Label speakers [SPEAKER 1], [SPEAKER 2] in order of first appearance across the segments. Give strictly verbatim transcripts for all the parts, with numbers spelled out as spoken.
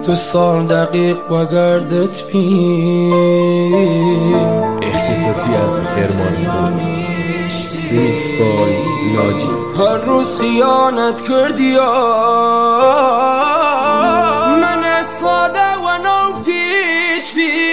[SPEAKER 1] دو سال دقیق با گردت پیم
[SPEAKER 2] اختصاصی از هرمانی ریمیکس بای ناجی.
[SPEAKER 1] هر روز خیانت کردی من ساده و نو پیچ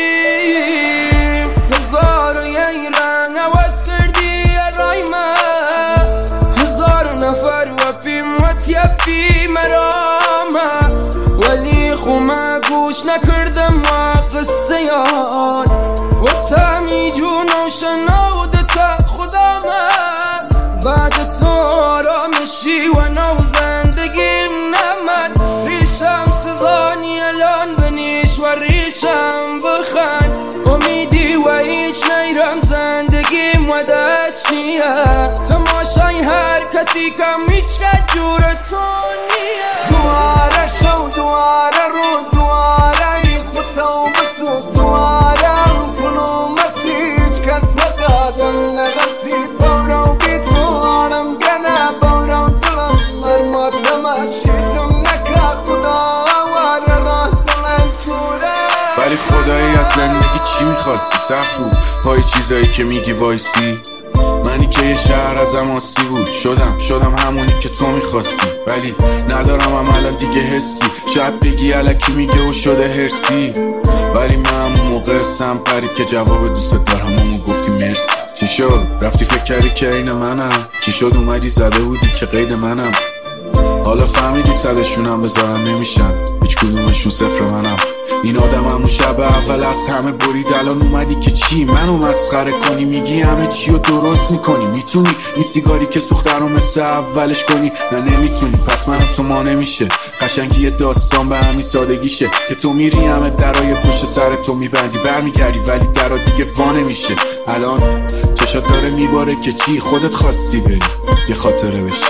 [SPEAKER 1] بیم هزار و یک رنگ عوض کردی رای من هزار نفر و پیم و تیپی مرامه ولی خو ما گوش نکردم و قصه یان و تامی جون و شنودتا خدا من بعد تو آرامشی و نو زندگیم نمد ریشم سزانی الان بنیش و ریشم بخند امیدی و هیچ نیرم زندگیم و دست چیه تماشای هر کسی کم هیچ که جور تو نیه
[SPEAKER 3] دواره شو دواره روز دواره یک بسو بسو دواره کنو مسیج کس ندادم نرسید بارو بی تو آنم گنه بارو دلم مرماتم اشیتم نکه خدا واره راه دلم توره
[SPEAKER 4] ولی خدایی از زندگی چی میخواستی؟ سخت بود پای چیزایی که میگی وایسی منی که یه شهر ازم آسی بود شدم شدم همونی که تو میخواستی ولی ندارم هم الان دیگه حسی شاید بگی الکی میگه و شده هرسی ولی من همون موقع سم پرید که جواب دوست دارم همون گفتی مرسی چی شد؟ رفتی فکر کردی که این منم چی شد؟ اومدی زده بودی که قید منم حالا فهمیدی صدشونم بذارن نمیشن هیچ کدومشون صفر منم این آدم همون شب اول از همه برید الان اومدی که چی منو مسخره کنی میگی همه چی رو درست میکنی میتونی این سیگاری که سوخته رو مثل اولش کنی نه نمیتونی پس منو تو ما نمیشه قشنگی یه داستان به همین سادگیشه که تو میری همه درای پشت سر تو میبندی برمیگردی ولی درا دیگه وا نمیشه الان چشات داره میباره که چی خودت خواستی بری یه خاطره بشی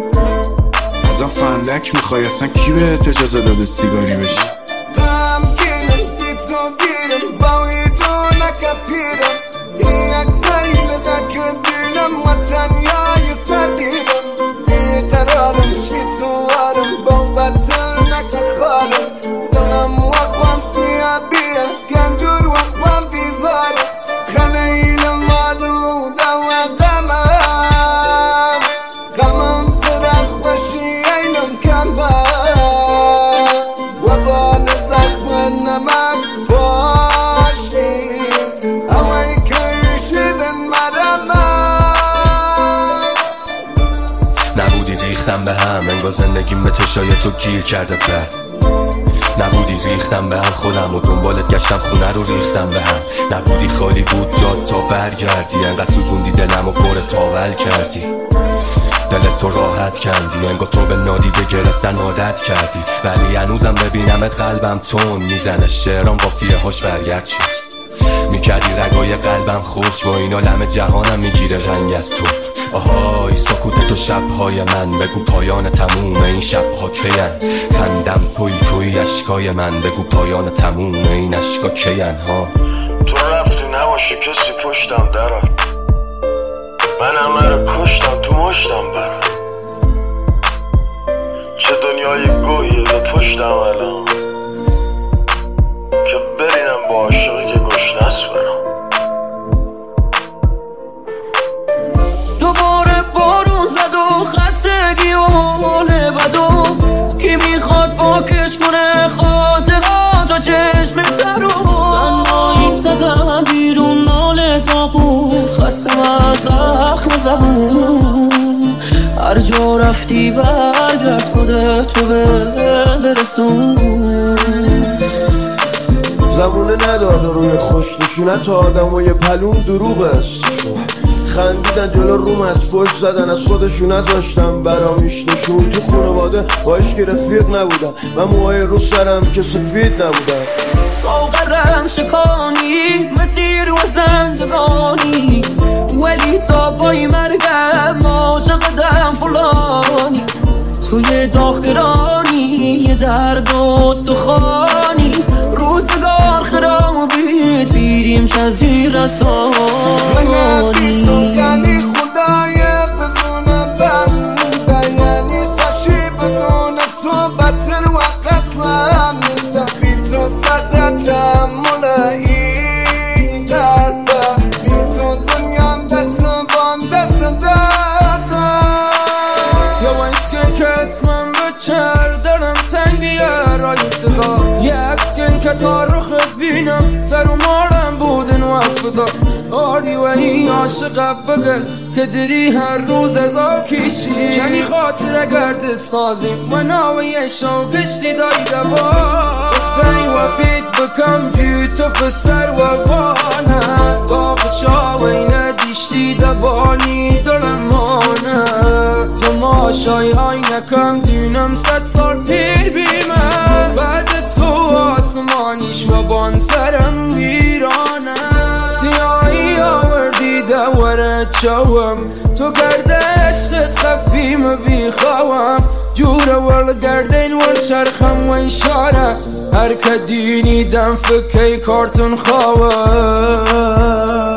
[SPEAKER 4] ازم فندک میخوای اصلا کی بهت اجازه داده سیگاری بشی
[SPEAKER 5] نبودی ریختم به هم انگار زندگیم به چشای تو گیر کرده بعد نبودی ریختم به هم خودم و دنبالت گشتم خونه رو ریختم به هم نبودی خالی بود جاد تا برگردی انقدر سوزوندی دلم و پر تاول کردی دلت تو راحت کردی انگار تو به نادیده گرفتن عادت کردی ولی هنوزم ببینمت قلبم تون میزنه شعرام قافیه هاش برگرد شد میکردی رگای قلبم خوش با اینا لم جهانم میگیره رنگ از تو آهای سکوت تو شبهای من بگو پایان تموم این شبها کین خندم توی توی اشکای من بگو پایان تموم این اشکا کین ها
[SPEAKER 6] تو رفتی نباشه کسی پشتم درات من همه رو کشتم تو مشتم برات چه دنیای گویه به پشتم الان که برینم با عاشقی که گشنست برام
[SPEAKER 7] دوباره بارون زد و خستگی و حال بدو کی میخواد واکش کنه خاطرات و چشم ترو تنهایی زدم بیرون مال تابون خستم از زخم زبون هر جا رفتی برگرد خودتو برسون
[SPEAKER 3] زبونه نداده روی خوش نشونت آدم و یه پلون دروغه خندیدن جلو روم از پشت زدن از خودشون نذاشتم برامیش نشون تو خانواده با هیچ که رفیق نبودم و موهای رو سرم که سفید نبودم
[SPEAKER 7] ساغرم شکانی مسیر و زندگانی ولی تا پای مرگم عاشقدم فلانی توی داغگرانی یه درد و استخوانی روزگار خرابید بیریم چه از زیر رسانی
[SPEAKER 3] من بی تو یعنی خدای بدون بنده یعنی خوشی بدون تو بتر وقت من میده
[SPEAKER 1] چر دلم تنگ بیارای صدا یه اکسکن که تا رخت بینم سر و مارم بودن و افدا آری و این عاشق بگل که دری هر روز ازا کشی کنی خاطر گردت سازیم و ناوی شوزشتی دایی دبا بسنی و بید بکم جی تو فسر و بانه باق چاوی ندیشتی دبانی دلمانه تو ماشای های نکم دینم ست سال پیر بیمه بعد تو آسمانیش و بان سرم ویرانه سیاهی آوردی دوره چوم تو گرده عشقت خفیم بیخوام جوره ول گردین ول چرخم و اشاره هر که دینی دم فکی کارتون خواه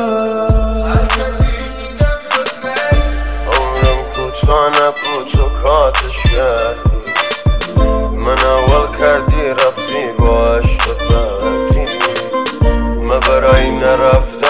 [SPEAKER 6] نبود تو کاتش کردی من اول کردی رفتی با عشق بعدی من برای نرفت